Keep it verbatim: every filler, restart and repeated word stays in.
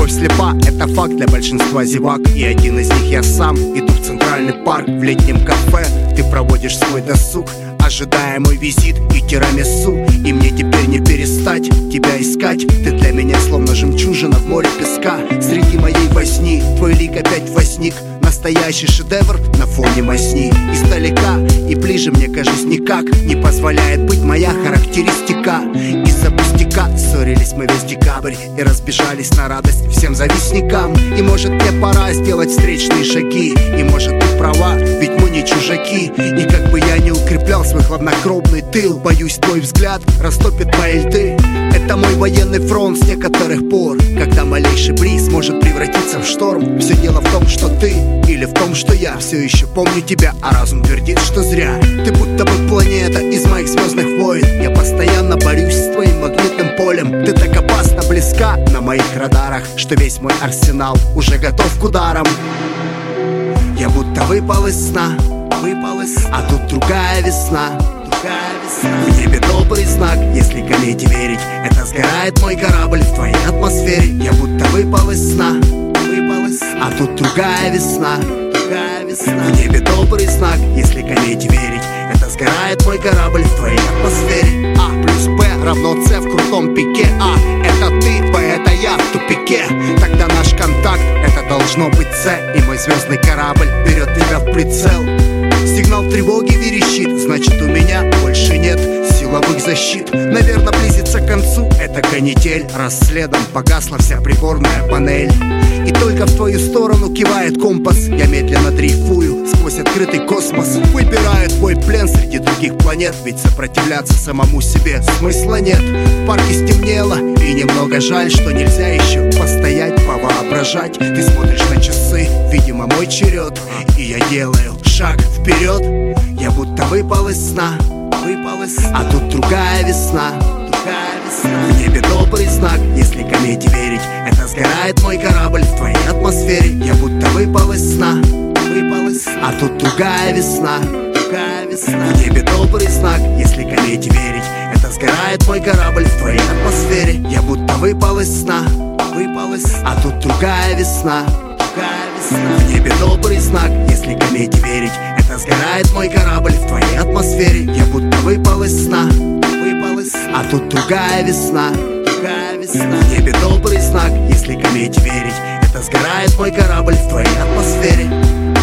любовь слепа, это факт для большинства зевак. И один из них я сам. Иду в центральный парк, в летнем кафе. Ты проводишь свой досуг, ожидая мой визит и тирамису. И мне теперь не перестать тебя искать. Ты для меня словно жемчужина в море песка. Среди моей возни твой лик опять возник. Настоящий шедевр на фоне мазни. Издалека и ближе мне, кажется, никак не позволяет быть моя характеристика. Из-за пустяка ссорились мы весь декабрь и разбежались на радость всем завистникам. И может мне пора сделать встречные шаги. И может ты права, ведь мы не чужаки. И как бы я не укреплял свой хладнокровный тыл, боюсь, твой взгляд растопит мои льды. Это мой военный фронт с некоторых пор, когда малейший бриз может превратиться в шторм. Все дело в том, что ты или в том, что я все еще помню тебя, а разум твердит, что зря. Ты будто бы планета из моих звездных войн. Я постоянно борюсь с твоим магнитным полем. Ты так опасно близка на моих радарах, что весь мой арсенал уже готов к ударам. Я будто выпал из сна, выпал из сна. А тут другая весна, другая весна. В небе добрый знак, если комете верить. Это сгорает мой корабль в твоей атмосфере. Я будто выпал из сна, выпал из сна. А тут другая весна, другая весна. В небе добрый знак, если комете верить. Это сгорает мой корабль в твоей атмосфере. А плюс Б равно С в крутом пике. А это ты, Б это я в тупике. Тогда наш контакт это должно быть С. И мой звездный корабль берет тебя в прицел. Сигнал тревоги верещит, значит у меня больше нет силовых защит. Наверное, близится к концу эта канитель. Раз следом погасла вся приборная панель. И только в твою сторону кивает компас. Я медленно дрейфую сквозь открытый космос. Выбираю твой плен среди других планет. Ведь сопротивляться самому себе смысла нет. В парке стемнело, и немного жаль, что нельзя еще постоять, повоображать. Ты смотришь на часы, видимо мой черед. И я делаю шаг вперед. Я будто выпал из сна, выпал из сна. А тут другая весна, другая весна. В небе добрый знак, если комете верить. Это сгорает мой корабль в твоей атмосфере. Я будто выпал из сна, выпал из сна. А тут другая весна, другая весна. В небе добрый знак, если комете верить. Это сгорает мой корабль в твоей атмосфере. Я будто выпал из сна, выпал из сна. А тут другая весна, другая весна. В небе добрый знак, если комете верить. Это сгорает мой корабль в твоей атмосфере. Я будто выпал из сна, выпал из сна. А тут другая весна, другая весна. В небе добрый знак, если комете верить. Это сгорает мой корабль в твоей атмосфере.